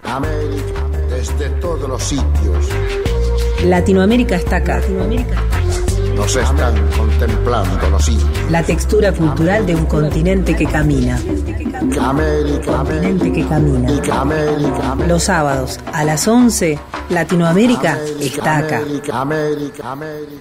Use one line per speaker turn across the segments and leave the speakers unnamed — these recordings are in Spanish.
América, desde todos los sitios.
Latinoamérica está acá.
Nos están contemplando los indios.
La textura cultural de un continente que camina.
América,
Continente que camina.
América,
Los sábados a las 11, Latinoamérica está acá.
América.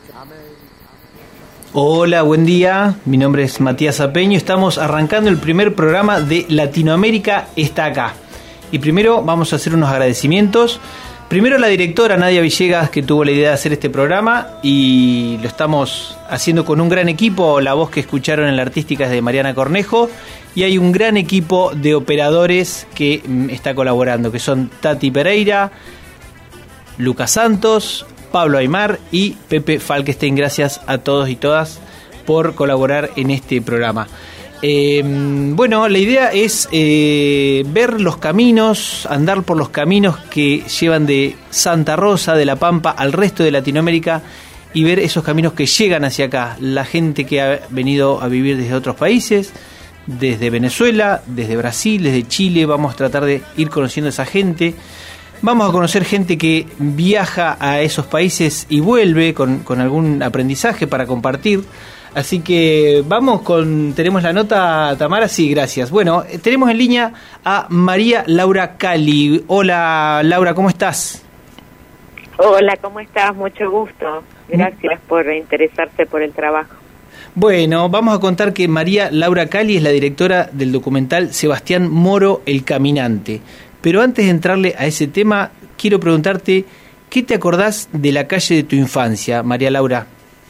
Hola, buen día. Mi nombre es Matías Apeño. Estamos arrancando el primer programa de Latinoamérica está acá. Y primero vamos a hacer unos agradecimientos. Primero a la directora Nadia Villegas, que tuvo la idea de hacer este programa, y lo estamos haciendo con un gran equipo. La voz que escucharon en la artística es de Mariana Cornejo, y hay un gran equipo de operadores que está colaborando, que son Tati Pereira, Lucas Santos, Pablo Aymar y Pepe Falkenstein. Gracias a todos y todas por colaborar en este programa. Bueno, la idea es ver los caminos, andar por los caminos que llevan de Santa Rosa, de La Pampa, al resto de Latinoamérica, y ver esos caminos que llegan hacia acá. La gente que ha venido a vivir desde otros países, desde Venezuela, desde Brasil, desde Chile. Vamos a tratar de ir conociendo a esa gente. Vamos a conocer gente que viaja a esos países y vuelve con algún aprendizaje para compartir. Así que tenemos la nota, Tamara. Sí, gracias. Bueno, tenemos en línea a María Laura Cali. Hola, Laura, ¿cómo estás?
Hola, ¿cómo estás? Mucho gusto. Gracias por interesarse por el trabajo.
Bueno, vamos a contar que María Laura Cali es la directora del documental Sebastián Moro, El Caminante. Pero antes de entrarle a ese tema, quiero preguntarte, ¿qué te acordás de la calle de tu infancia, María Laura?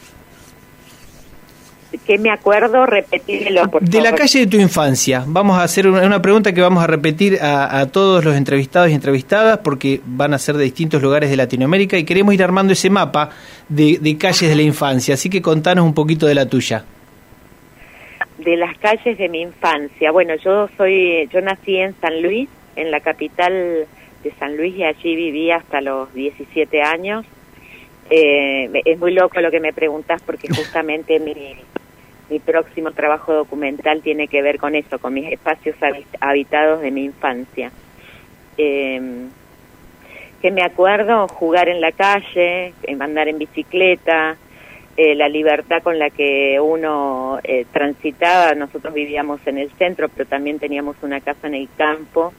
¿Qué me acuerdo? Repetímelo, por favor.
De la calle de tu infancia. Vamos a hacer una pregunta que vamos a repetir a todos los entrevistados y entrevistadas, porque van a ser de distintos lugares de Latinoamérica y queremos ir armando ese mapa de calles de la infancia. Así que contanos un poquito de la tuya.
De las calles de mi infancia. Bueno, yo nací en San Luis, en la capital de San Luis, y allí viví hasta los 17 años. Es muy loco lo que me preguntás, porque justamente mi próximo trabajo documental tiene que ver con eso, con mis espacios habitados de mi infancia. Que me acuerdo, jugar en la calle, andar en bicicleta, la libertad con la que uno transitaba. Nosotros vivíamos en el centro, pero también teníamos una casa en el campo,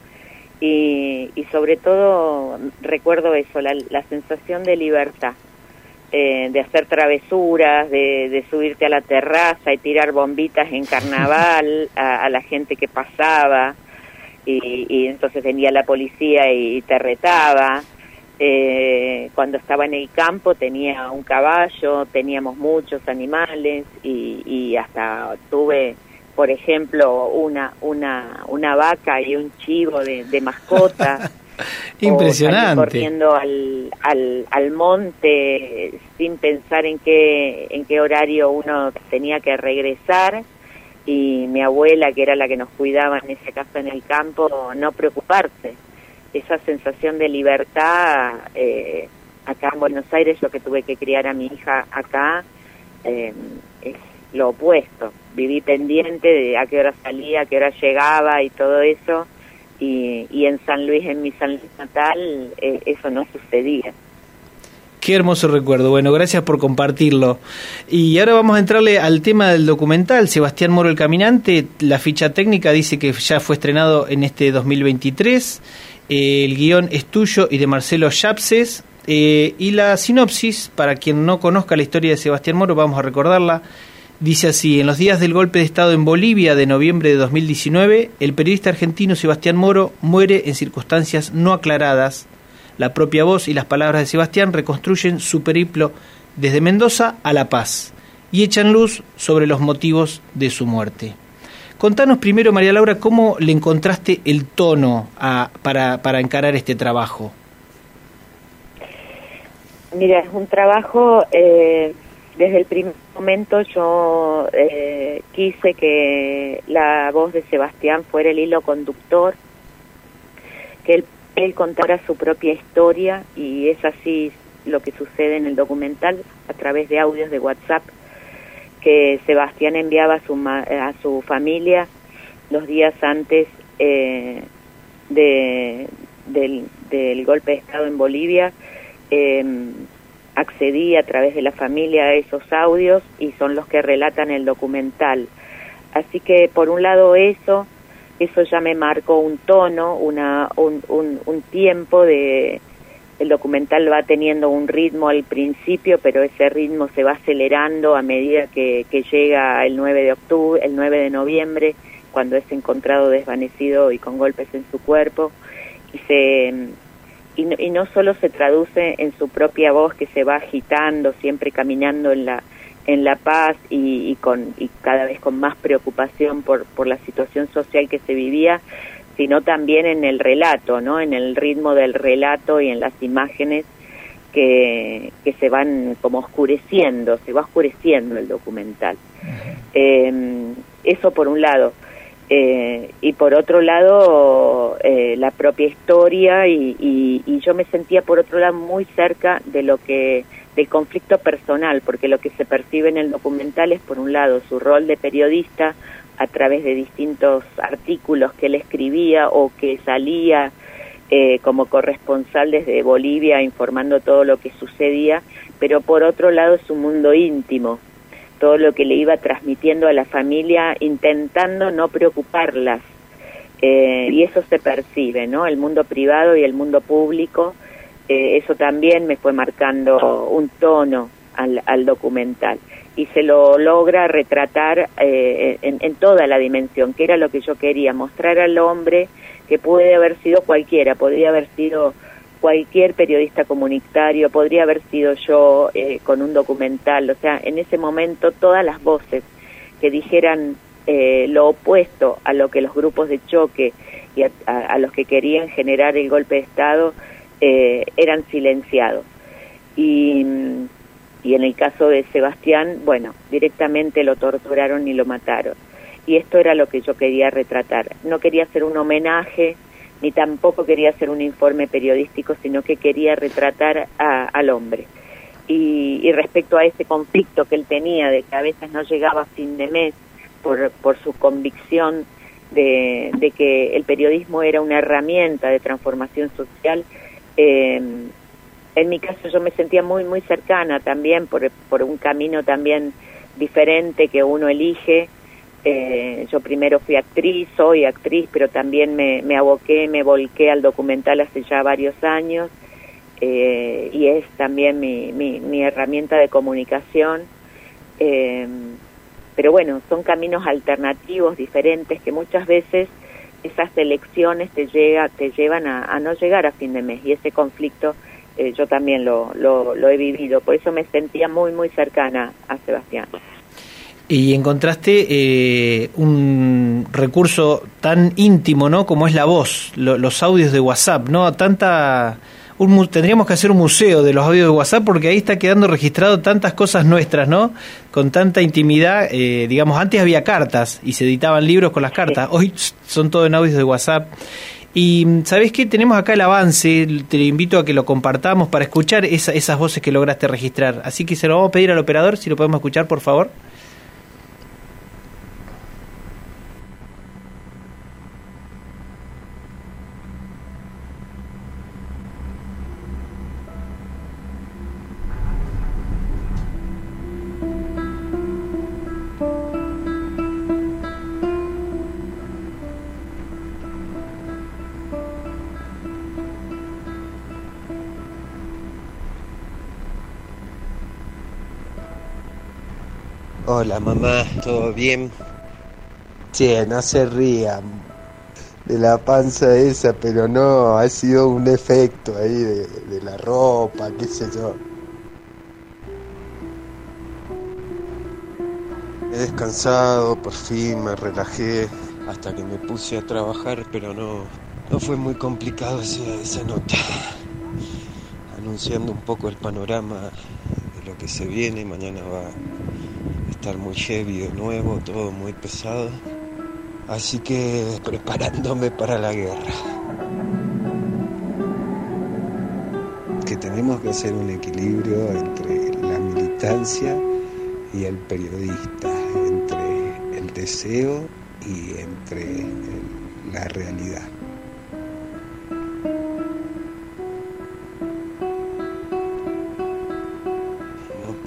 y sobre todo recuerdo eso, la sensación de libertad. De hacer travesuras, de subirte a la terraza y tirar bombitas en carnaval a la gente que pasaba, y entonces venía la policía y te retaba. Cuando estaba en el campo tenía un caballo, teníamos muchos animales, y hasta tuve, por ejemplo, una vaca y un chivo de mascota.
Impresionante.
O corriendo al monte sin pensar en qué horario uno tenía que regresar, y mi abuela, que era la que nos cuidaba en esa casa en el campo, no preocuparse. Esa sensación de libertad, acá en Buenos Aires, yo que tuve que criar a mi hija acá, es lo opuesto. Viví pendiente de a qué hora salía, a qué hora llegaba y todo eso. Y en San Luis, en mi San Luis natal, eso no sucedía.
Qué hermoso recuerdo. Bueno, gracias por compartirlo. Y ahora vamos a entrarle al tema del documental, Sebastián Moro, El Caminante. La ficha técnica dice que ya fue estrenado en este 2023. El guión es tuyo y de Marcelo Yapses. Y la sinopsis, para quien no conozca la historia de Sebastián Moro, vamos a recordarla. Dice así: en los días del golpe de Estado en Bolivia de noviembre de 2019, el periodista argentino Sebastián Moro muere en circunstancias no aclaradas. La propia voz y las palabras de Sebastián reconstruyen su periplo desde Mendoza a La Paz y echan luz sobre los motivos de su muerte. Contanos primero, María Laura, cómo le encontraste el tono para encarar este trabajo.
Mira, es un trabajo... Desde el primer momento yo quise que la voz de Sebastián fuera el hilo conductor, que él contara su propia historia, y es así lo que sucede en el documental, a través de audios de WhatsApp que Sebastián enviaba a su familia los días antes de del golpe de Estado en Bolivia, accedí a través de la familia a esos audios y son los que relatan el documental. Así que por un lado eso ya me marcó un tono, un tiempo de... El documental va teniendo un ritmo al principio, pero ese ritmo se va acelerando a medida que llega el 9 de noviembre, cuando es encontrado desvanecido y con golpes en su cuerpo, y no solo se traduce en su propia voz, que se va agitando, siempre caminando en la paz y cada vez con más preocupación por la situación social que se vivía, sino también en el relato, ¿no? En el ritmo del relato y en las imágenes que se van como oscureciendo, se va oscureciendo el documental. Eso por un lado. Y por otro lado, la propia historia y yo me sentía por otro lado muy cerca del conflicto personal, porque lo que se percibe en el documental es por un lado su rol de periodista a través de distintos artículos que él escribía o que salía como corresponsal desde Bolivia informando todo lo que sucedía, pero por otro lado su mundo íntimo, todo lo que le iba transmitiendo a la familia, intentando no preocuparlas, y eso se percibe, ¿no? El mundo privado y el mundo público, eso también me fue marcando un tono al documental, y se lo logra retratar en toda la dimensión, que era lo que yo quería, mostrar al hombre que puede haber sido cualquiera, podría haber sido cualquier periodista comunitario, podría haber sido yo con un documental, o sea, en ese momento todas las voces que dijeran lo opuesto a lo que los grupos de choque y a los que querían generar el golpe de Estado eran silenciados. Y en el caso de Sebastián, bueno, directamente lo torturaron y lo mataron. Y esto era lo que yo quería retratar. No quería hacer un homenaje, ni tampoco quería hacer un informe periodístico, sino que quería retratar al hombre. Y respecto a ese conflicto que él tenía, de que a veces no llegaba a fin de mes por su convicción de que el periodismo era una herramienta de transformación social, en mi caso yo me sentía muy muy cercana también por un camino también diferente que uno elige. Yo primero fui actriz, soy actriz, pero también me volqué al documental hace ya varios años, y es también mi herramienta de comunicación, pero bueno, son caminos alternativos, diferentes, que muchas veces esas elecciones te llevan a no llegar a fin de mes, y ese conflicto yo también lo he vivido, por eso me sentía muy muy cercana a Sebastián.
Y encontraste un recurso tan íntimo, ¿no?, como es la voz, los audios de WhatsApp, ¿no? Tendríamos que hacer un museo de los audios de WhatsApp, porque ahí está quedando registrado tantas cosas nuestras, ¿no?, con tanta intimidad. Digamos, antes había cartas y se editaban libros con las cartas, hoy son todo en audios de WhatsApp. Y ¿sabés qué? Tenemos acá el avance, te invito a que lo compartamos para escuchar esas voces que lograste registrar. Así que se lo vamos a pedir al operador, si lo podemos escuchar, por favor.
Hola mamá, ¿todo bien? Che, no se rían de la panza esa, pero no, ha sido un efecto ahí de la ropa, qué sé yo. He descansado, por fin me relajé hasta que me puse a trabajar, pero no fue muy complicado esa nota, anunciando un poco el panorama de lo que se viene. Mañana va a estar muy heavy de nuevo, todo muy pesado, así que preparándome para la guerra. Que tenemos que hacer un equilibrio entre la militancia y el periodista, entre el deseo y entre la realidad.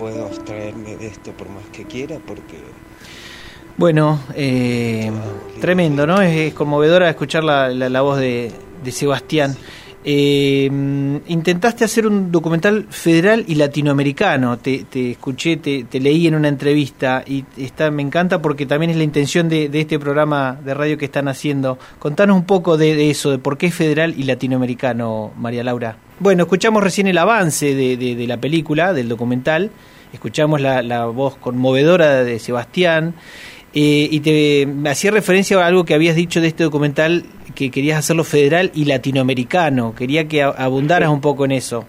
puedo abstraerme de esto por más que quiera, porque...
Bueno, tremendo, ¿no? Es conmovedora escuchar la voz de Sebastián. Intentaste hacer un documental federal y latinoamericano. Te escuché, te leí en una entrevista y me encanta porque también es la intención de este programa de radio que están haciendo. Contanos un poco de eso, de por qué es federal y latinoamericano, María Laura. Bueno, escuchamos recién el avance de la película, del documental. Escuchamos la voz conmovedora de Sebastián. Y te hacía referencia a algo que habías dicho de este documental, que querías hacerlo federal y latinoamericano. Quería que abundaras un poco en eso.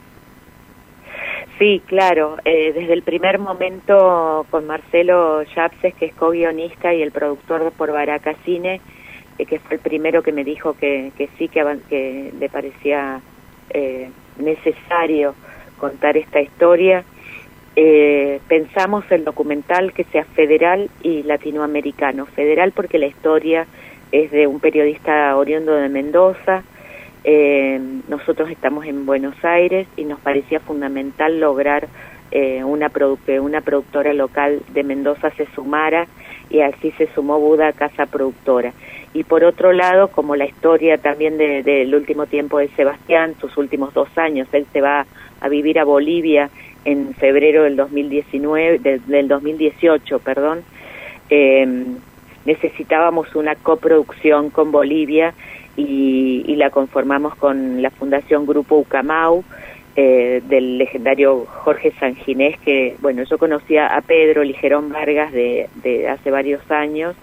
Sí, claro. Desde el primer momento con Marcelo Yapses, que es co-guionista y el productor por Baraca Cine, que fue el primero que me dijo que sí, que le parecía necesario contar esta historia. Pensamos el documental que sea federal y latinoamericano. Federal porque la historia es de un periodista oriundo de Mendoza. Nosotros estamos en Buenos Aires y nos parecía fundamental lograr que una productora local de Mendoza se sumara, y así se sumó Buda Casa Productora. Y por otro lado, como la historia también del último tiempo de Sebastián, sus últimos 2 años, él se va a vivir a Bolivia en febrero del 2018, necesitábamos una coproducción con Bolivia y la conformamos con la Fundación Grupo Ucamau, del legendario Jorge Sanginés, que, bueno, yo conocía a Pedro Ligerón Vargas de hace varios años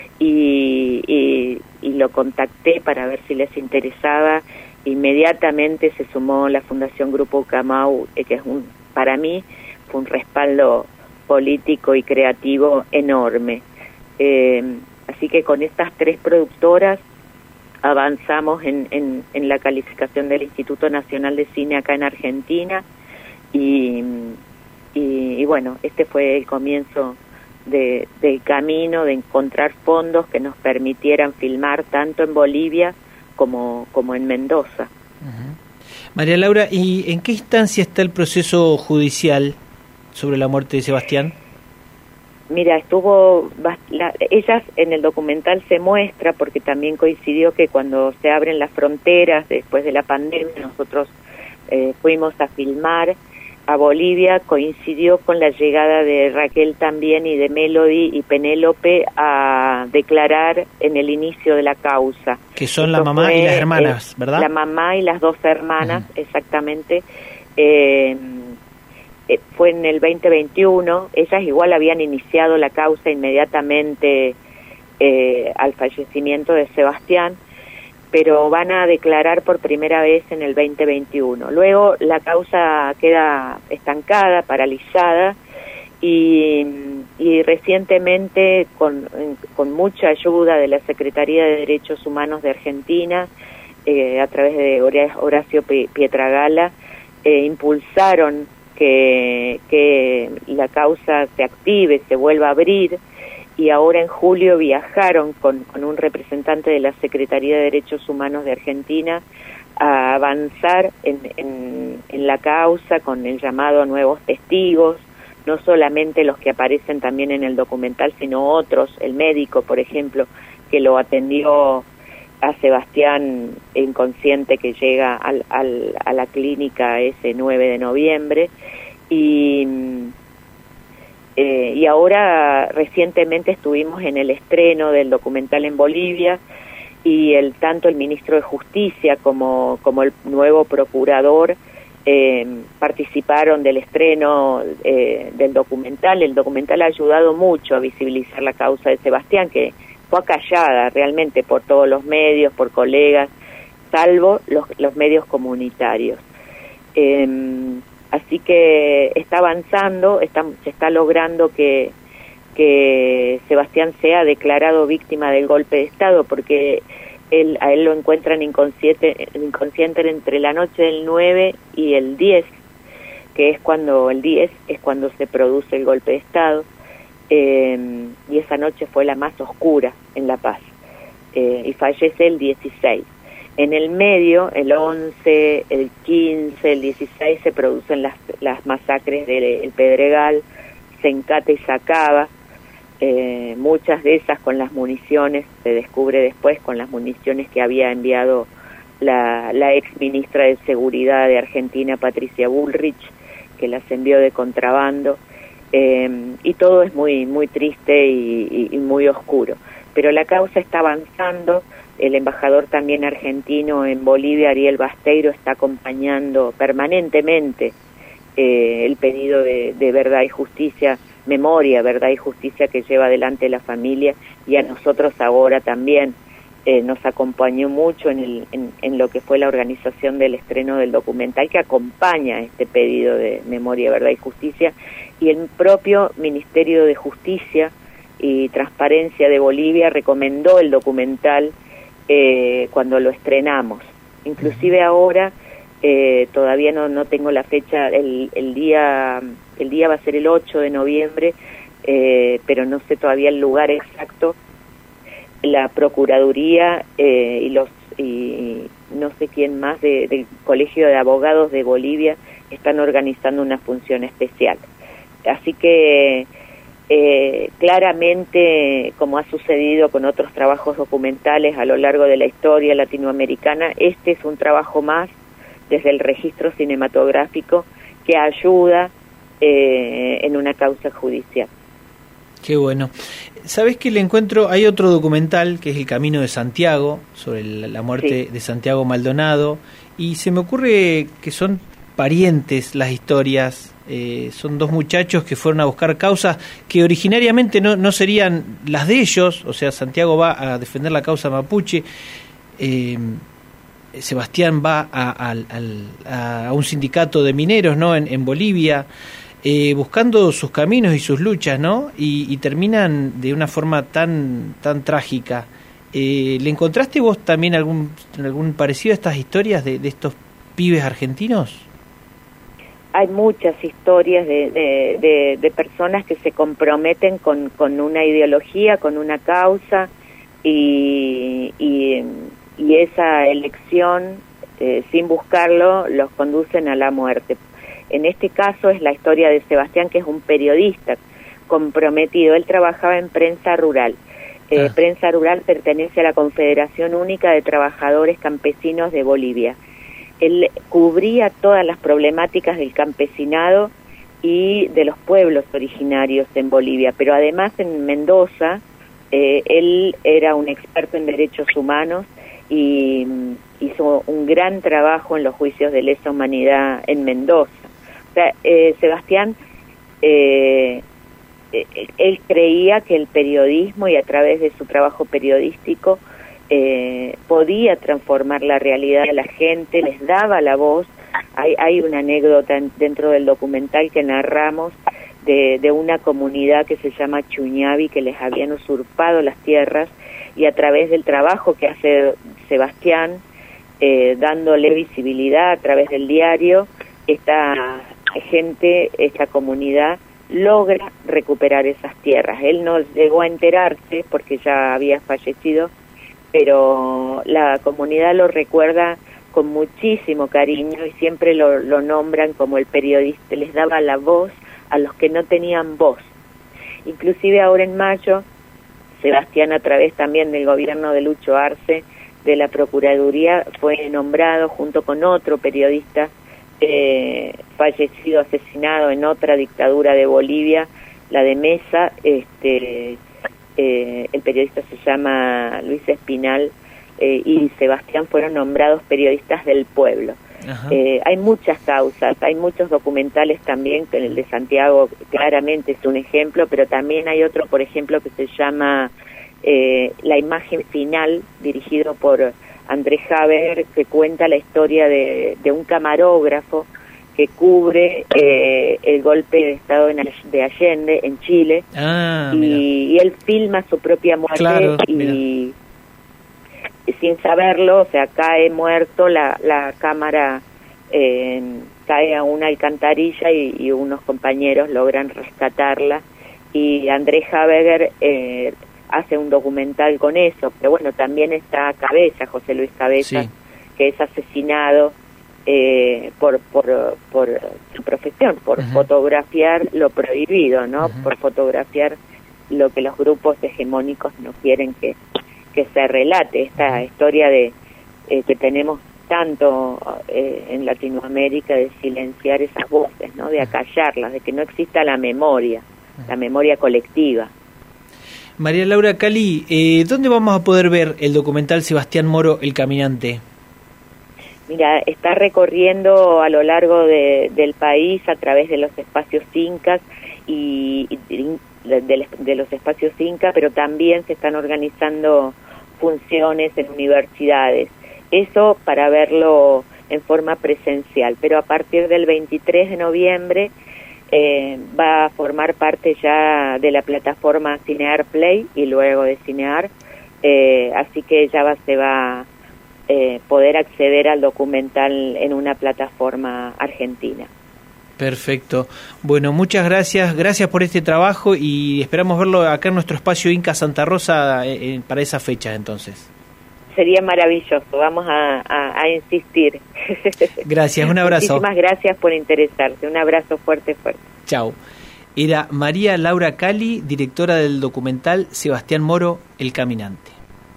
y lo contacté para ver si les interesaba. Inmediatamente se sumó la Fundación Grupo Ucamau, que es para mí fue un respaldo político y creativo enorme. Así que con estas 3 productoras avanzamos en la calificación del Instituto Nacional de Cine acá en Argentina y bueno, este fue el comienzo del camino de encontrar fondos que nos permitieran filmar tanto en Bolivia como en Mendoza.
Uh-huh. María Laura, ¿y en qué instancia está el proceso judicial sobre la muerte de Sebastián?
Mira, ellas en el documental se muestra, porque también coincidió que cuando se abren las fronteras después de la pandemia, nosotros fuimos a filmar a Bolivia, coincidió con la llegada de Raquel también y de Melody y Penélope a declarar en el inicio de la causa.
Que son la mamá y las hermanas, ¿verdad?
La mamá y las 2 hermanas, uh-huh. Exactamente. Fue en el 2021, ellas igual habían iniciado la causa inmediatamente al fallecimiento de Sebastián, pero van a declarar por primera vez en el 2021. Luego la causa queda estancada, paralizada, y recientemente con mucha ayuda de la Secretaría de Derechos Humanos de Argentina, a través de Horacio Pietragala, impulsaron que la causa se active, se vuelva a abrir, y ahora en julio viajaron con un representante de la Secretaría de Derechos Humanos de Argentina a avanzar en la causa con el llamado a nuevos testigos, no solamente los que aparecen también en el documental, sino otros, el médico, por ejemplo, que lo atendió a Sebastián inconsciente, que llega a la clínica ese 9 de noviembre, y ahora recientemente estuvimos en el estreno del documental en Bolivia, y tanto el ministro de Justicia como el nuevo procurador participaron del estreno del documental. El documental ha ayudado mucho a visibilizar la causa de Sebastián, que fue acallada realmente por todos los medios, por colegas, salvo los medios comunitarios. Así que está avanzando, se está logrando que Sebastián sea declarado víctima del golpe de Estado, porque a él lo encuentran inconsciente entre la noche del 9 y el 10, que es cuando se produce el golpe de Estado. Y esa noche fue la más oscura en La Paz, y fallece el 16. En el medio, el 11, el 15, el 16, se producen las masacres del Pedregal, Sencata y Sacaba, muchas de esas con las municiones, se descubre después, con las municiones que había enviado la ex ministra de Seguridad de Argentina, Patricia Bullrich, que las envió de contrabando, y todo es muy, muy triste y muy oscuro. Pero la causa está avanzando. El embajador también argentino en Bolivia, Ariel Basteiro, está acompañando permanentemente el pedido de verdad y justicia, memoria, verdad y justicia que lleva adelante la familia, y a nosotros ahora también nos acompañó mucho en lo que fue la organización del estreno del documental que acompaña este pedido de memoria, verdad y justicia, y el propio Ministerio de Justicia y Transparencia de Bolivia recomendó el documental cuando lo estrenamos. Inclusive ahora todavía no tengo la fecha, el día va a ser el 8 de noviembre, pero no sé todavía el lugar exacto. La Procuraduría y no sé quién más del Colegio de Abogados de Bolivia están organizando una función especial. Así que claramente, como ha sucedido con otros trabajos documentales a lo largo de la historia latinoamericana, este es un trabajo más desde el registro cinematográfico que ayuda en una causa judicial.
Qué bueno. ¿Sabés que le encuentro? Hay otro documental que es El Camino de Santiago, sobre la muerte de Santiago Maldonado, y se me ocurre que son parientes las historias. Son dos muchachos que fueron a buscar causas que originariamente no serían las de ellos. O sea, Santiago va a defender la causa mapuche, Sebastián va a un sindicato de mineros, ¿no?, en Bolivia, buscando sus caminos y sus luchas, ¿no? Y terminan de una forma tan trágica. ¿Le encontraste vos también algún parecido a estas historias de estos pibes argentinos?
Hay muchas historias de personas que se comprometen con una ideología, con una causa, y esa elección, sin buscarlo, los conducen a la muerte. En este caso es la historia de Sebastián, que es un periodista comprometido. Él trabajaba en Prensa Rural. Prensa Rural pertenece a la Confederación Única de Trabajadores Campesinos de Bolivia. Él cubría todas las problemáticas del campesinado y de los pueblos originarios en Bolivia, pero además en Mendoza él era un experto en derechos humanos y hizo un gran trabajo en los juicios de lesa humanidad en Mendoza. O sea, Sebastián, él creía que el periodismo, y a través de su trabajo periodístico, podía transformar la realidad de la gente, les daba la voz. Hay una anécdota dentro del documental que narramos de una comunidad que se llama Chuñavi, que les habían usurpado las tierras, y a través del trabajo que hace Sebastián, dándole visibilidad a través del diario, esta gente, esta comunidad logra recuperar esas tierras. Él no llegó a enterarse porque ya había fallecido, pero la comunidad lo recuerda con muchísimo cariño y siempre lo nombran como el periodista, les daba la voz a los que no tenían voz. Inclusive ahora en mayo, Sebastián, a través también del gobierno de Lucho Arce, de la Procuraduría, fue nombrado junto con otro periodista fallecido, asesinado en otra dictadura de Bolivia, la de Mesa. El periodista se llama Luis Espinal, y Sebastián fueron nombrados periodistas del pueblo. Hay muchas causas, hay muchos documentales también, que el de Santiago claramente es un ejemplo, pero también hay otro, por ejemplo, que se llama La imagen final, dirigido por Andrés Haber, que cuenta la historia de un camarógrafo que cubre el golpe de Estado de Allende en Chile, y él filma su propia muerte. Claro, y sin saberlo, o sea, cae muerto, la cámara cae a una alcantarilla y unos compañeros logran rescatarla, y Andrés Haber hace un documental con eso. Pero bueno, también está Cabeza, José Luis Cabeza, que es asesinado por su profesión, por fotografiar lo prohibido, ¿no? Por fotografiar lo que los grupos hegemónicos no quieren que se relate. Esta historia de que tenemos tanto en Latinoamérica, de silenciar esas voces, ¿no? De acallarlas, de que no exista la memoria colectiva.
María Laura Cali, ¿dónde vamos a poder ver el documental Sebastián Moro, El Caminante?
Mira, está recorriendo a lo largo del país a través de los espacios incas y de los espacios incas, pero también se están organizando funciones en universidades. Eso para verlo en forma presencial, pero a partir del 23 de noviembre va a formar parte ya de la plataforma Cinear Play y luego de Cinear, así que ya se va poder acceder al documental en una plataforma argentina.
Perfecto. Bueno, muchas gracias por este trabajo y esperamos verlo acá en nuestro espacio Inca Santa Rosa para esa fecha entonces.
Sería maravilloso, vamos a insistir.
Gracias, un abrazo.
Muchísimas gracias por interesarse, un abrazo fuerte.
Chao. Era María Laura Cali, directora del documental Sebastián Moro, El Caminante.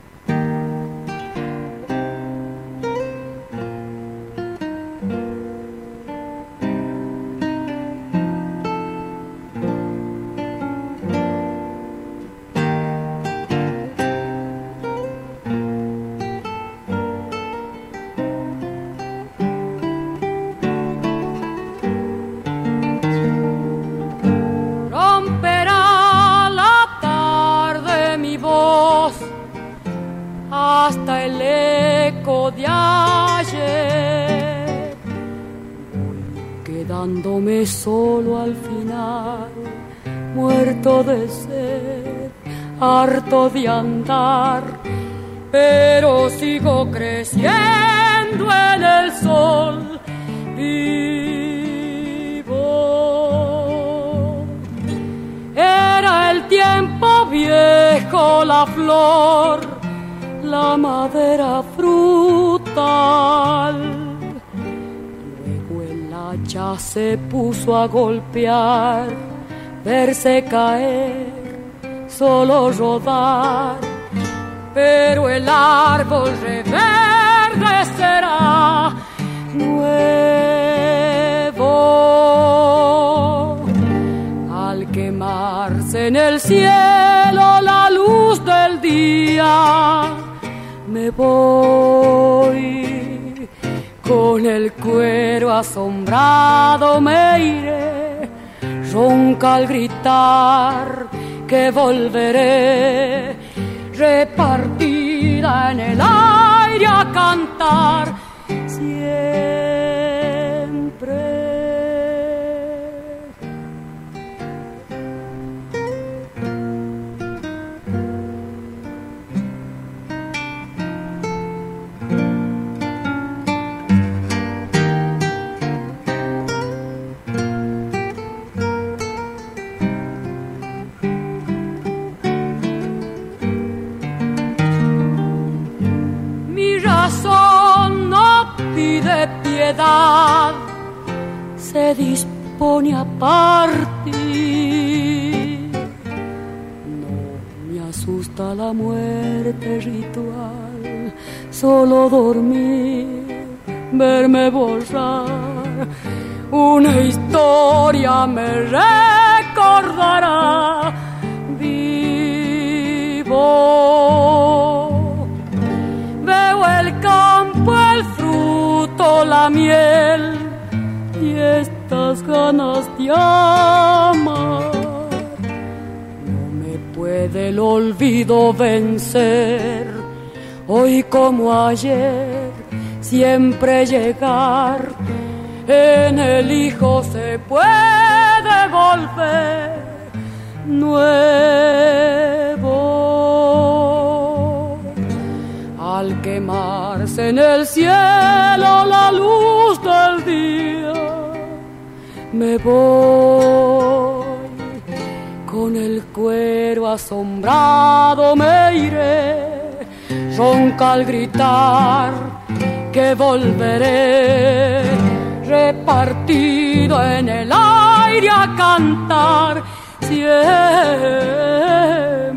Hasta el eco de ayer, quedándome solo al final, muerto de sed, harto de andar, pero sigo creciendo en el sol vivo. Era el tiempo viejo, la flor, la madera frutal. Luego el hacha se puso a golpear, verse caer, solo rodar, pero el árbol reverdecerá nuevo. Al quemarse en el cielo la luz del día, me voy, con el cuero asombrado me iré, ronca al gritar que volveré, repartida en el aire a cantar siempre. De piedad se dispone a partir. No me asusta la muerte ritual, solo dormir, verme borrar. Una historia me recordará vivo. Veo el campo, el fruto, la miel y estas ganas de amar. No me puede el olvido vencer, hoy como ayer, siempre llegar. En el hijo se puede volver nuevo. Al quemarse en el cielo la luz del día, me voy, con el cuero asombrado me iré, ronca al gritar que volveré, repartido en el aire a cantar siempre.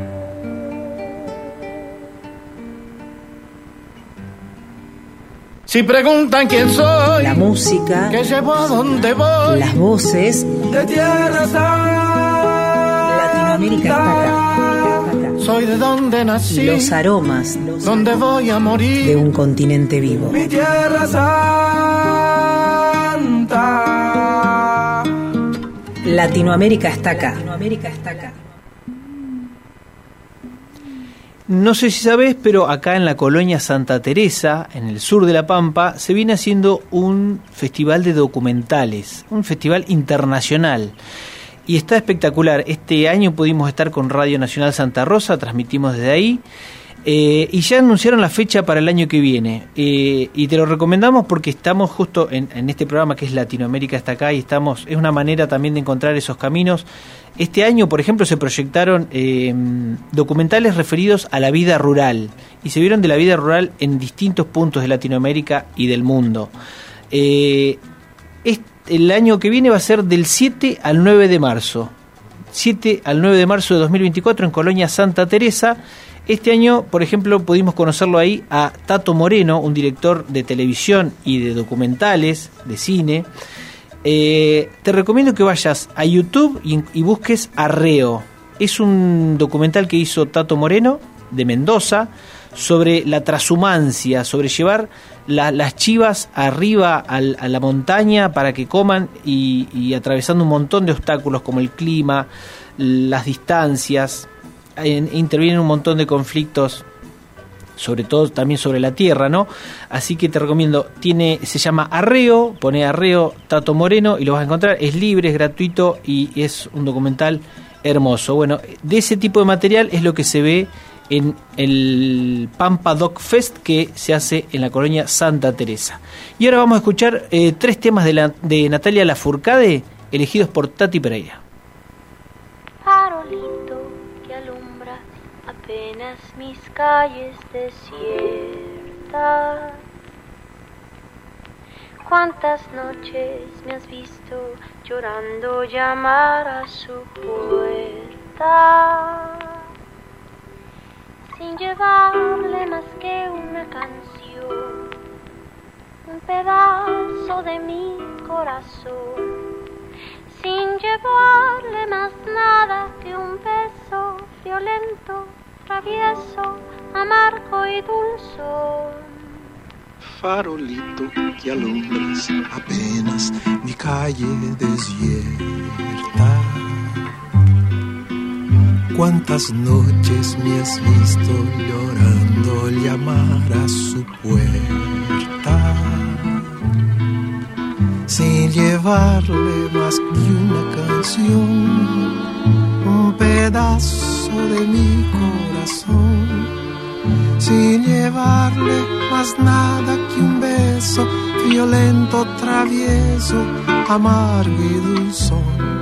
Si preguntan quién soy,
La música,
que llevo a donde voy,
las voces.
de tierra santa,
Latinoamérica está acá.
soy de donde nací,
Los aromas
donde voy a morir,
de un continente vivo.
mi tierra santa.
Latinoamérica está acá. Latinoamérica está acá.
No sé si sabés, pero acá en la colonia Santa Teresa, en el sur de La Pampa, se viene haciendo un festival de documentales, un festival internacional. Y está espectacular. Este año pudimos estar con Radio Nacional Santa Rosa, transmitimos desde ahí. Y ya anunciaron la fecha para el año que viene. Y te lo recomendamos porque estamos justo en este programa que es Latinoamérica está acá y estamos, es una manera también de encontrar esos caminos. Este año, por ejemplo, se proyectaron documentales referidos a la vida rural y se vieron de la vida rural en distintos puntos de Latinoamérica y del mundo. El año que viene va a ser del 7 al 9 de marzo. 7 al 9 de marzo de 2024 en Colonia Santa Teresa. Este año, por ejemplo, pudimos conocerlo ahí a Tato Moreno, un director de televisión y de documentales, de cine. Te recomiendo que vayas a YouTube y busques Arreo. Es un documental que hizo Tato Moreno, de Mendoza, sobre la transhumancia, sobre llevar las chivas arriba a la montaña para que coman y atravesando un montón de obstáculos como el clima, las distancias. Intervienen un montón de conflictos, sobre todo también sobre la tierra, ¿no? Así que te recomiendo, se llama Arreo, pone Arreo Tato Moreno y lo vas a encontrar, es libre, es gratuito y es un documental hermoso. Bueno, de ese tipo de material es lo que se ve en el Pampa Doc Fest que se hace en la colonia Santa Teresa. Y ahora vamos a escuchar 3 temas de Natalia Lafourcade, elegidos por Tati Pereira.
Farolito que alumbra apenas mis calles desiertas. Cuántas noches me has visto llorando llamar a su puerta, sin llevarle más que una canción, un pedazo de mi corazón. Sin llevarle más nada que un beso violento, travieso, amargo y dulzón.
Farolito que alumbras apenas mi calle desierta. Cuántas noches me has visto llorando llamar a su puerta, sin llevarle más que una canción, un pedazo de mi corazón, sin llevarle más nada que un beso violento, travieso, amargo y dulzón.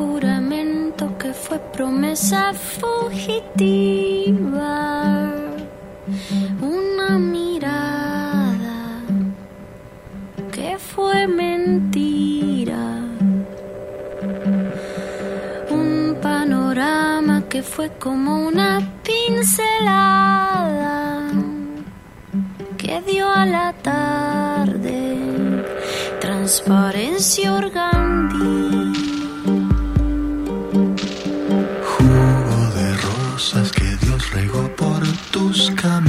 juramento que fue promesa fugitiva, una mirada que fue mentira, un panorama que fue como una pincelada que dio a la tarde transparencia organdí.
Jugo de rosas que Dios regó por tus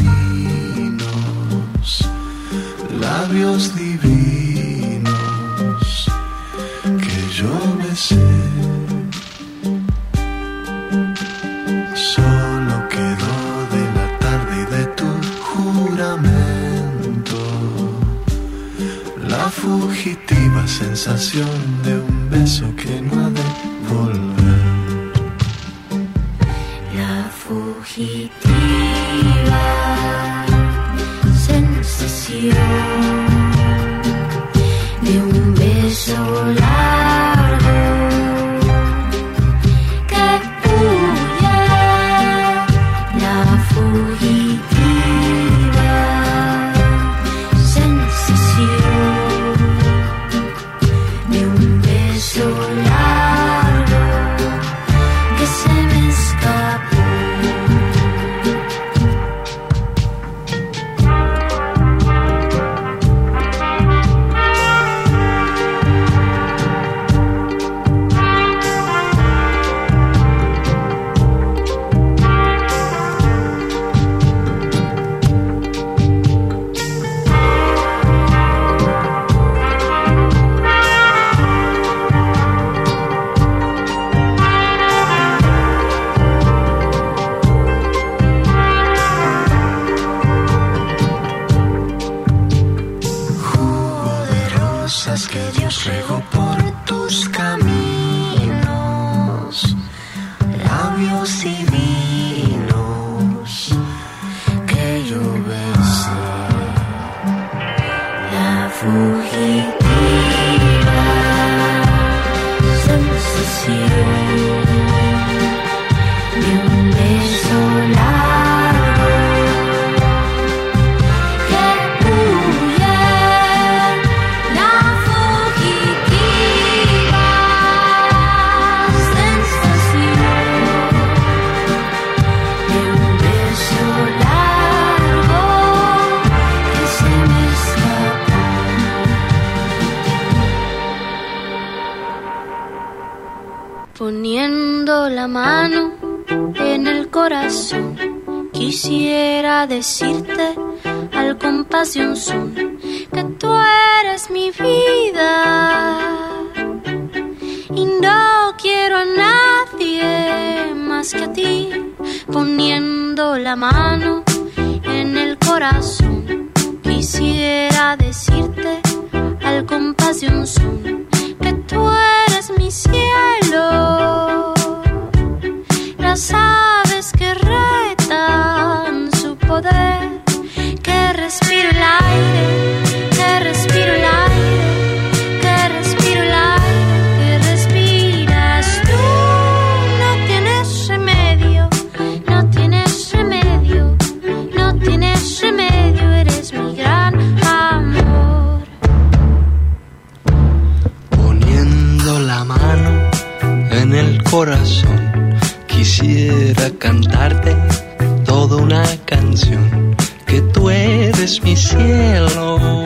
caminos, labios divinos que yo besé. Solo quedó de la tarde y de tu juramento la fugitiva sensación de un beso que no ha de volver.
La fugitiva sensación de un beso largo que huye. La fugitiva sensación de un beso largo que se me escapó.
Que Dios regó por tus caminos, labios divinos que yo besé. La fugitiva sensación de un beso largo que huye. La fugitiva sensación de un beso largo que se me escapó. Poniendo la mano en el corazón, quisiera decirte al compás de un son que tú eres mi vida y no quiero a nadie más que a ti. Poniendo la mano en el corazón, quisiera decirte al compás de un son que tú eres mi cielo. Las aves que retan su poder, que respiro el aire, que respiro el aire, que respiro el aire, que respiras tú. No tienes remedio, no tienes remedio, no tienes remedio, eres mi gran amor. Poniendo la mano en el corazón, quisiera cantarte toda una canción, que tú eres mi cielo,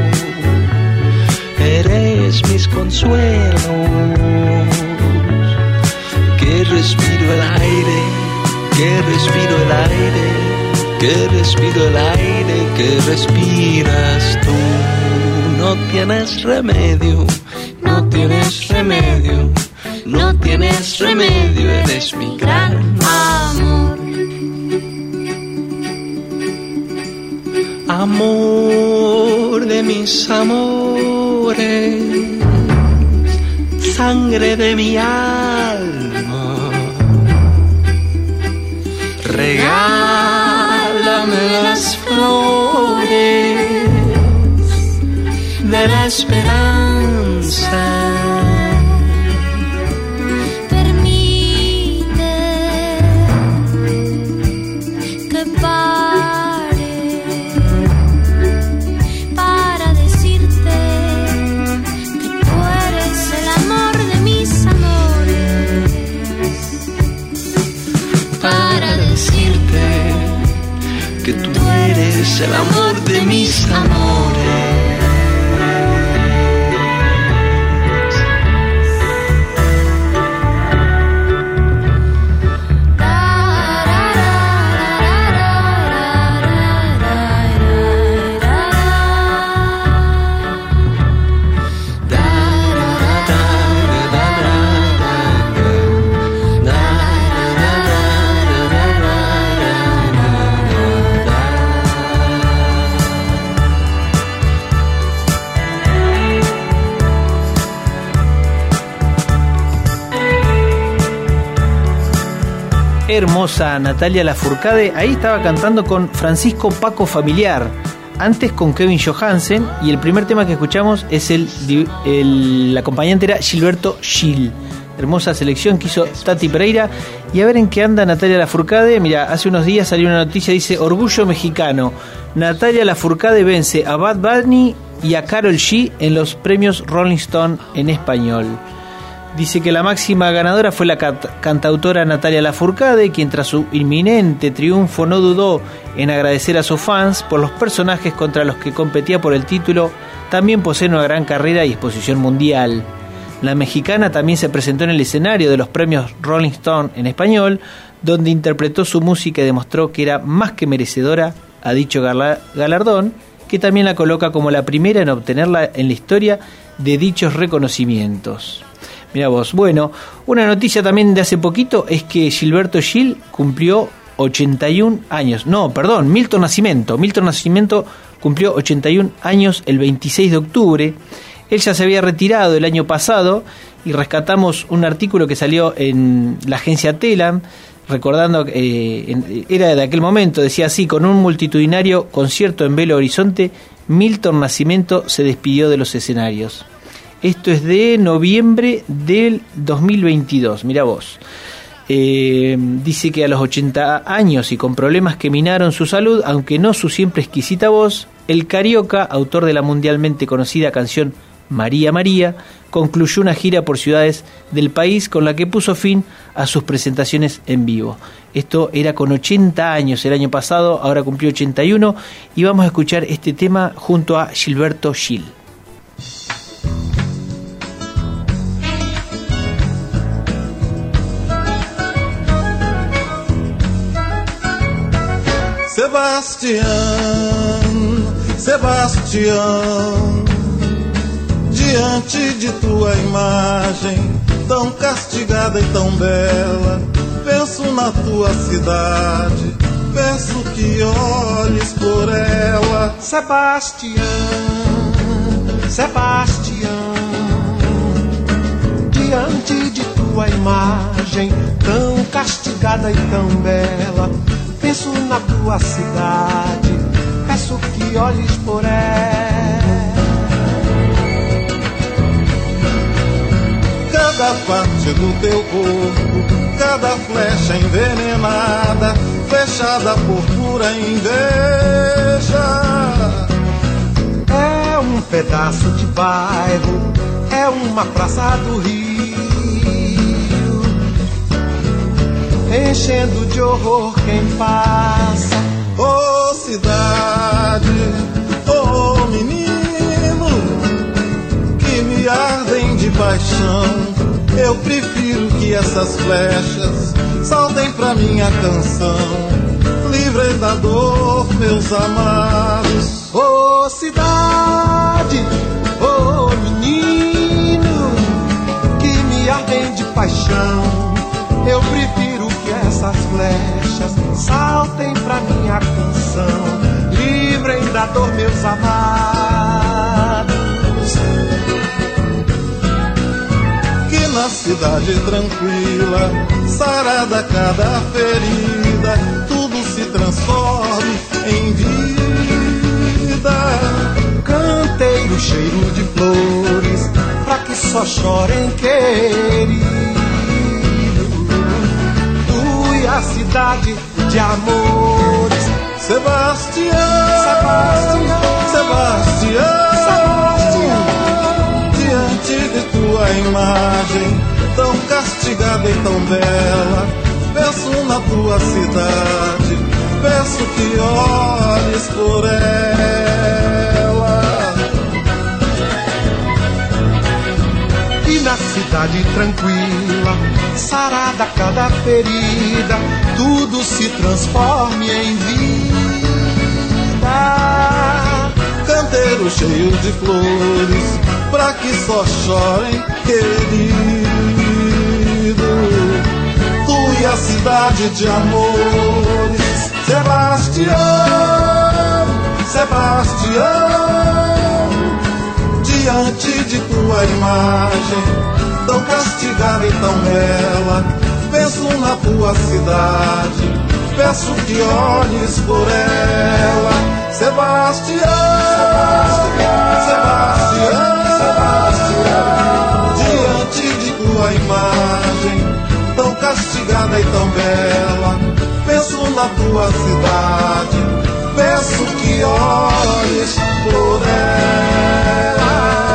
eres mis consuelos, que respiro el aire, que respiro el aire, que respiro el aire, que respiras tú. No tienes remedio, no tienes remedio, no tienes remedio, eres mi gran amor. Amor de mis amores, sangre de mi alma, regálame las flores de la esperanza, es el amor de mis amores.
Hermosa Natalia Lafourcade, ahí estaba cantando con Francisco Paco Familiar, antes con Kevin Johansen, y el primer tema que escuchamos es el acompañante era Gilberto Gil. Hermosa selección que hizo Tati Pereira. Y a ver en qué anda Natalia Lafourcade. Mira, hace unos días salió una noticia, dice: orgullo mexicano, Natalia Lafourcade vence a Bad Bunny y a Karol G en los premios Rolling Stone en español. Dice que la máxima ganadora fue la cantautora Natalia Lafourcade, quien tras su inminente triunfo no dudó en agradecer a sus fans por los personajes contra los que competía por el título. También posee una gran carrera y exposición mundial. La mexicana también se presentó en el escenario de los premios Rolling Stone en español, donde interpretó su música y demostró que era más que merecedora a dicho galardón, que también la coloca como la primera en obtenerla en la historia de dichos reconocimientos. Mirá vos. Bueno, una noticia también de hace poquito es que Gilberto Gil cumplió 81 años. No, perdón, Milton Nascimento. Milton Nascimento cumplió 81 años el 26 de octubre. Él ya se había retirado el año pasado y rescatamos un artículo que salió en la agencia Telam, recordando que era de aquel momento, decía así: con un multitudinario concierto en Belo Horizonte, Milton Nascimento se despidió de los escenarios. Esto es de noviembre del 2022, mirá vos. Dice que a los 80 años y con problemas que minaron su salud, aunque no su siempre exquisita voz, el carioca, autor de la mundialmente conocida canción María María, concluyó una gira por ciudades del país con la que puso fin a sus presentaciones en vivo. Esto era con 80 años el año pasado, ahora cumplió 81 y vamos a escuchar este tema junto a Gilberto Gil.
Sebastião, diante de tua imagem tão castigada e tão bela, penso na tua cidade, peço que olhes por ela.
Sebastião, Sebastião, diante de tua imagem tão castigada e tão bela, penso na tua cidade, peço que olhes por ela.
Cada parte do teu corpo, cada flecha envenenada, fechada por pura inveja.
É um pedaço de bairro, é uma praça do Rio, enchendo de horror quem passa.
Oh cidade, oh menino, que me ardem de paixão. Eu prefiro que essas flechas saltem pra minha canção, livrem da dor meus amados.
Oh cidade, oh menino, que me ardem de paixão. Eu prefiro que essas flechas saltem pra minha canção, livrem da dor meus amados.
Que na cidade tranquila, sarada cada ferida, tudo se transforme em vida.
Canteiro cheiro de flores, pra que só chorem queridos. A cidade de amores.
Sebastião,
Sebastião,
Sebastião, Sebastião, diante de tua imagem tão castigada e tão bela, penso na tua cidade, peço que olhes por ela.
E na cidade tranquila, sarada cada ferida, tudo se transforme em vida.
Canteiro cheio de flores, pra que só chorem, querido. Tu e a cidade de amores, Sebastião, Sebastião. Diante de tua imagem, tão castigada e tão bela, penso na tua cidade, peço que olhes por ela. Sebastião, Sebastião, Sebastião. Diante de tua imagem, tão castigada e tão bela, penso na tua cidade, peço que olhes por ela.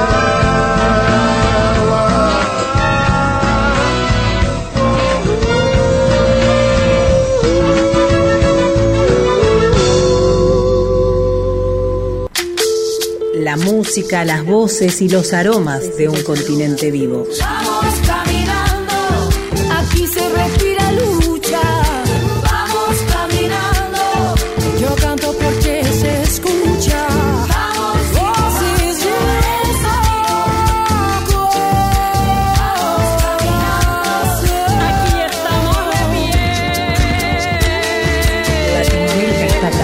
La música, las voces y los aromas de un continente vivo.
Vamos caminando, aquí se respira lucha. Vamos caminando, yo canto porque se escucha. Vamos, voces de soco. Vamos caminando, aquí estamos de pie.
Latinoamérica está acá.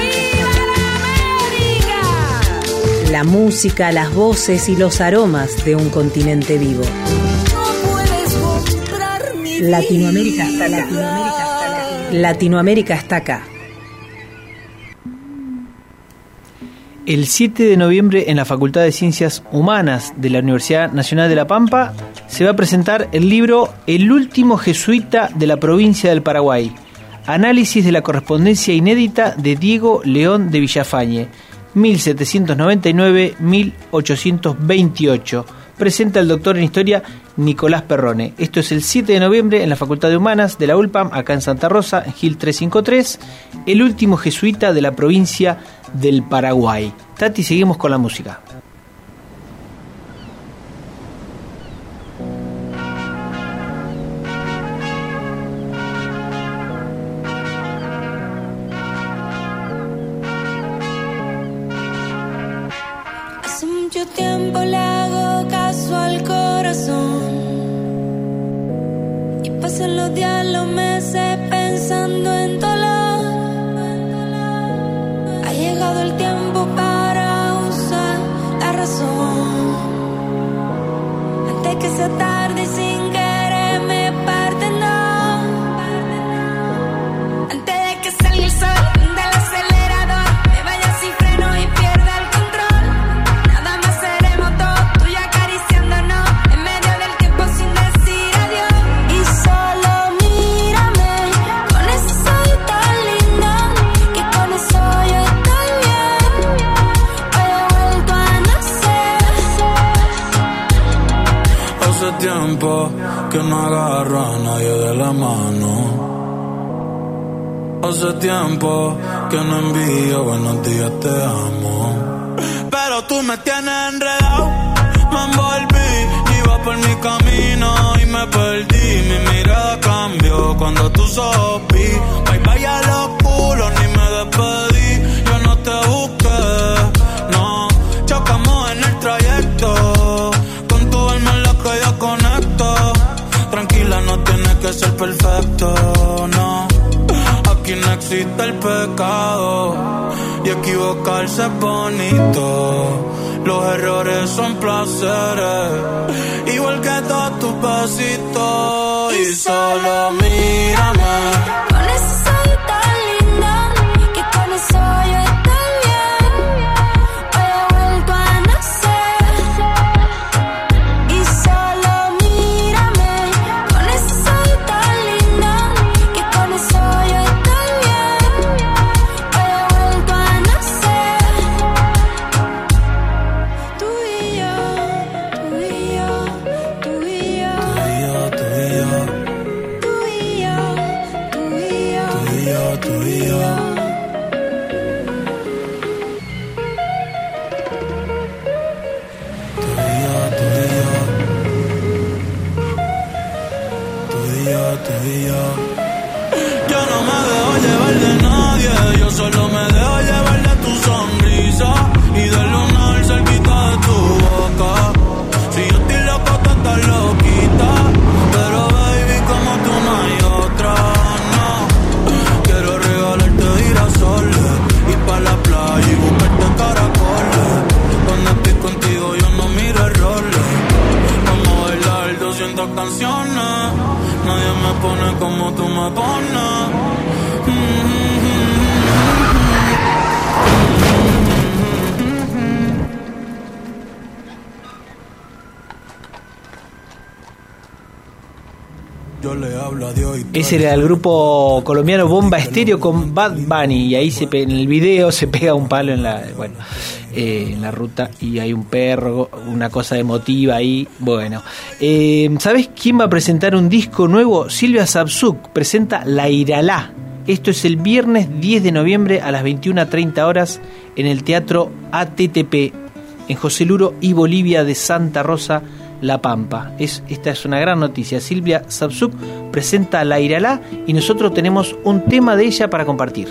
La música, las voces y los aromas de un continente vivo. Latinoamérica está acá. Latinoamérica está acá.
El 7 de noviembre en la Facultad de Ciencias Humanas de la Universidad Nacional de La Pampa se va a presentar el libro El último jesuita de la provincia del Paraguay. Análisis de la correspondencia inédita de Diego León de Villafañe, 1799-1828. Presenta el doctor en Historia Nicolás Perrone. Esto es el 7 de noviembre en la Facultad de Humanas de la ULPAM, acá en Santa Rosa, en Gil 353. El último jesuita de la provincia del Paraguay. Tati, seguimos con la música.
Mucho tiempo le hago caso al corazón y pasan los días, los meses pensando en dolor. Ha llegado el tiempo para usar la razón antes que sea tarde y sin querer me parte, no. Antes de que salga el sol del acelerador, me vaya sin freno y pierda el control.
Tiempo que no agarro a nadie de la mano. Hace tiempo que no envío buenos días, te amo. Pero tú me tienes enredado, me envolví, iba por mi camino y me perdí. Mi mirada cambió cuando tú sopí. Bye bye a los culos, ni me despedí. Yo no te busqué, no. Chocamos en el trayecto. Con tu alma en la que yo conecto. Tranquila, no tienes que ser perfecto, no. Aquí no existe el pecado y equivocarse es bonito. Los errores son placeres, igual que todos tus besitos. Y solo mírame.
Con eso soy tan linda que con eso yo estoy bien. Hoy he vuelto a nacer y solo mírame. Con eso soy tan linda que con eso yo estoy bien. Hoy he vuelto a nacer. Tú y yo, tú y yo, tú y yo, tú y yo, tú y yo. Tú y yo, tú y
yo le hablo a Dios.
Ese era el grupo colombiano Bomba Estéreo con Bad Bunny, y ahí en el video se pega un palo en la ruta y hay un perro, una cosa emotiva ahí. Bueno, ¿sabés quién va a presentar un disco nuevo? Silvia Sabsuk presenta La Iralá. Esto es el viernes 10 de noviembre a las 21:30 horas en el Teatro ATTP en José Luro y Bolivia de Santa Rosa, La Pampa. Esta es una gran noticia. Silvia Sabsuk presenta La Iralá y nosotros tenemos un tema de ella para compartir.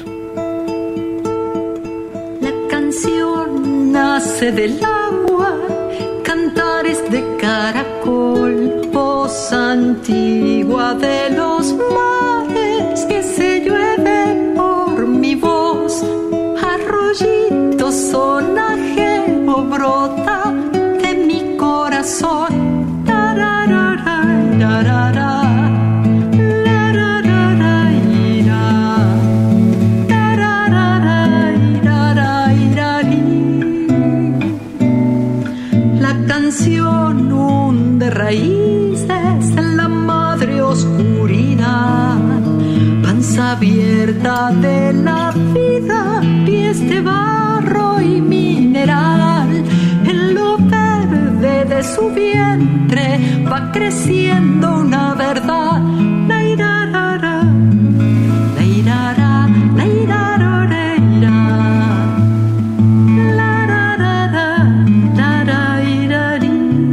La canción nace del agua, cantares de caracol, voz antigua de los mares que se llueve por mi voz, arroyito sonajero brota de mi corazón. La canción hunde raíces en la madre oscuridad, panza abierta de la vida, pies de barro y mineral. En lo verde de su vientre va creciendo una verdad. La irarara, la irara, la iraroreira. La rarara, la rairari.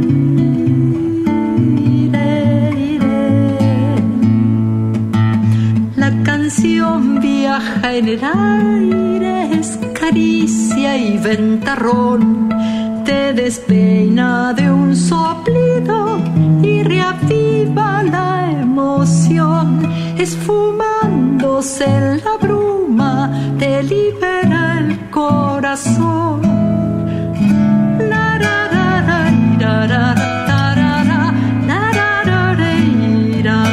La canción viaja en el aire, es caricia y ventarrón, te despeina de un soplido y reaviva la emoción. Esfumándose en la bruma, te libera el corazón. La ra ra ra ra ra ra ra ra ra ra ra.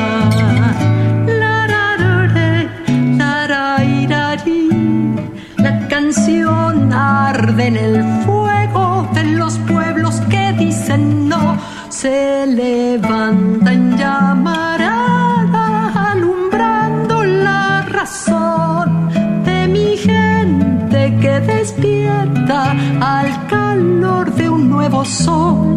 La canción arde en el fuego de los pueblos que dicen no, se levanta en llamarada, alumbrando la razón de mi gente que despierta al calor de un nuevo sol.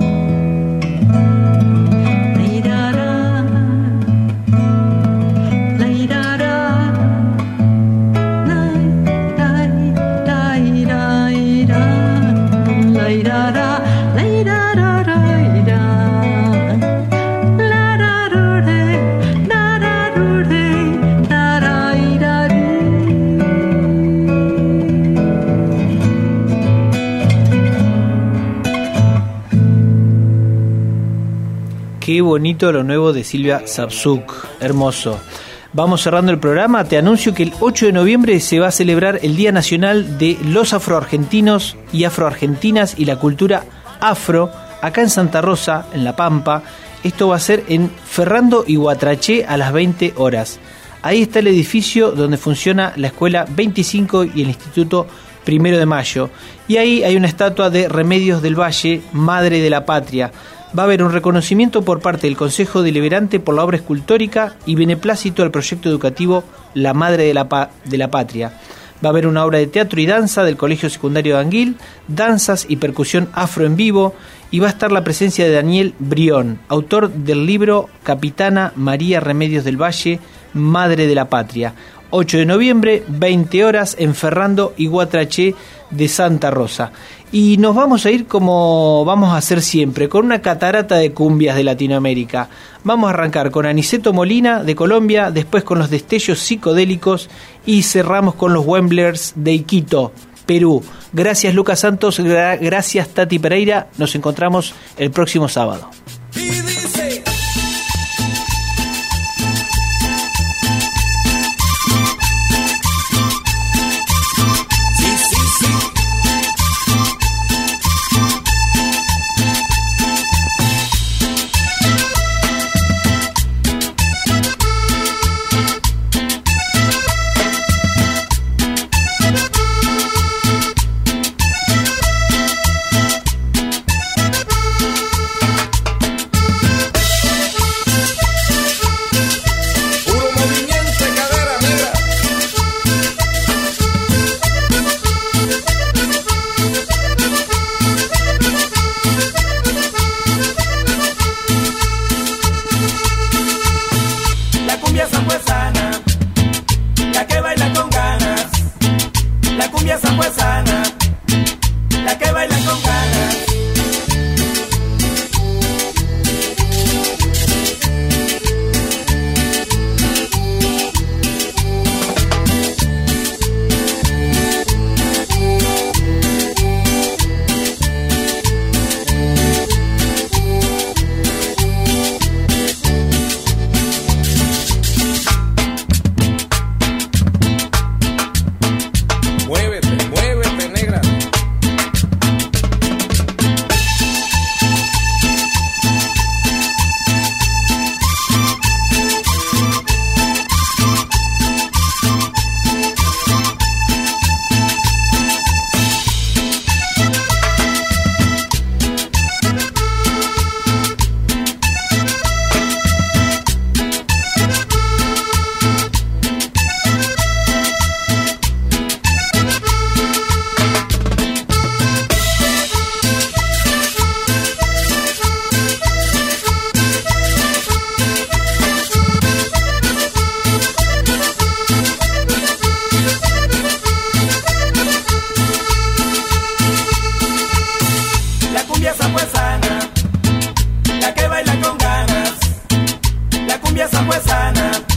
Qué bonito lo nuevo de Silvia Sabsuk, hermoso. Vamos cerrando el programa. Te anuncio que el 8 de noviembre se va a celebrar el Día Nacional de los Afroargentinos y Afroargentinas y la cultura afro, acá en Santa Rosa, en La Pampa. Esto va a ser en Ferrando y Guatraché a las 20 horas. Ahí está el edificio donde funciona la Escuela 25 y el Instituto 1 de Mayo. Y ahí hay una estatua de Remedios del Valle, Madre de la Patria. Va a haber un reconocimiento por parte del Consejo Deliberante por la obra escultórica y beneplácito al proyecto educativo La Madre de la Patria. Va a haber una obra de teatro y danza del Colegio Secundario de Anguil, danzas y percusión afro en vivo, y va a estar la presencia de Daniel Brión, autor del libro Capitana María Remedios del Valle, Madre de la Patria. 8 de noviembre, 20 horas, en Ferrando y Guatraché de Santa Rosa. Y nos vamos a ir como vamos a hacer siempre, con una catarata de cumbias de Latinoamérica. Vamos a arrancar con Aniceto Molina de Colombia, después con los destellos psicodélicos y cerramos con los Wemblers de Iquitos, Perú. Gracias Lucas Santos, gracias Tati Pereira, nos encontramos el próximo sábado.
sangüesana, la que baila con ganas, la cumbia sangüesana.